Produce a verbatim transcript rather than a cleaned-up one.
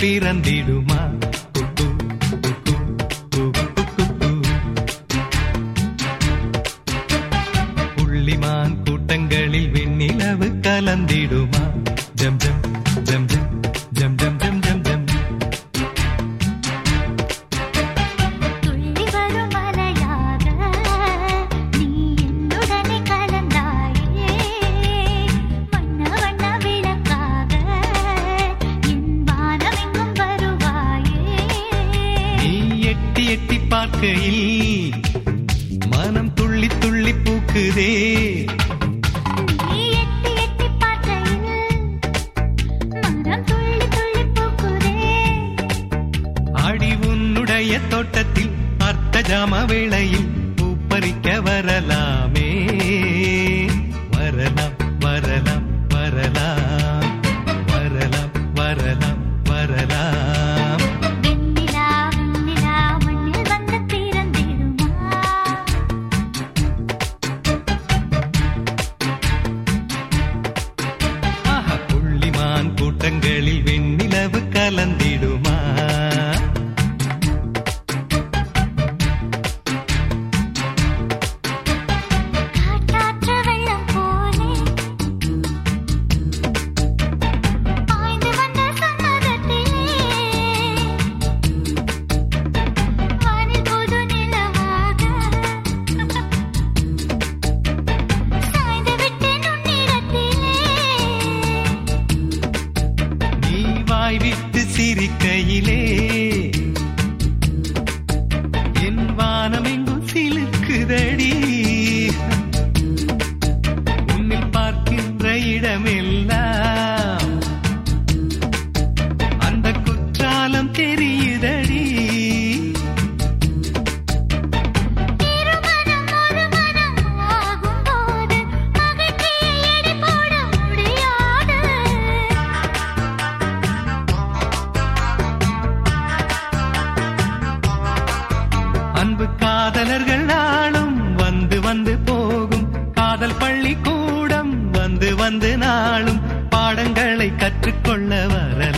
பிறந்திடுமா? புள்ளிமான் கூட்டங்களில் வெண்ணிலவு கலந்திடுமா? ஜம் ஜம் ஜம் ஜம் ஜம் ஜம் ஜம் ஜம் ஜம். துள்ளி வரும் மலையாக நீ என்னுடனே கலந்தாயே, வண்ண வண்ண விளக்காக என் வானமெங்கும் வருவாயே. நீ எட்டி எட்டி பார்க்கையில் மனம் துள்ளி துள்ளி பூக்குதே. நீ எட்டி எட்டி பார்க்கையில் மனம் துள்ளி துள்ளி பூக்குதே. ஆடி உன்னுடைய தோட்டத்தில் அர்த்த ஜாம வேளையில் பூப்பறிக்க வரலாமே. வரலாம் வரலாம் வரலாம் வரலாம் வரலாம் வரலாம். வெண்ணிலா வெண்ணிலா மண்ணில் வந்து பிறந்திடுமா? ஆஹா, புள்ளிமான் கூட்டங்களில் வெண்ணிலவு கலந்திடுமா? காற்றாற்ற வெள்ளம் போலே பாய்ந்து வந்த சம்மதத்திலே, வானில் புது நிலவாக சாய்ந்து விட்டேன் உன்னிடத்திலே. நீ வாய் விட்டு சிரிக்கையிலே என் வானமெங்கும் சிலுக்குதடி. உன்னில் பார்க்கின்ற இடமெல்லாம் அந்த குற்றாலம் தெரியுதடி. திருமணம் ஒரு மனம் ஆகும்போது மகிழ்ச்சியை எடை போட முடியாது. அன்பு காதலர்கள் நாளும் வந்து வந்து போகும். காதல் பள்ளி கூடம் வந்து வந்து நாளும் பாடங்களை கற்றுக்கொள்ள வர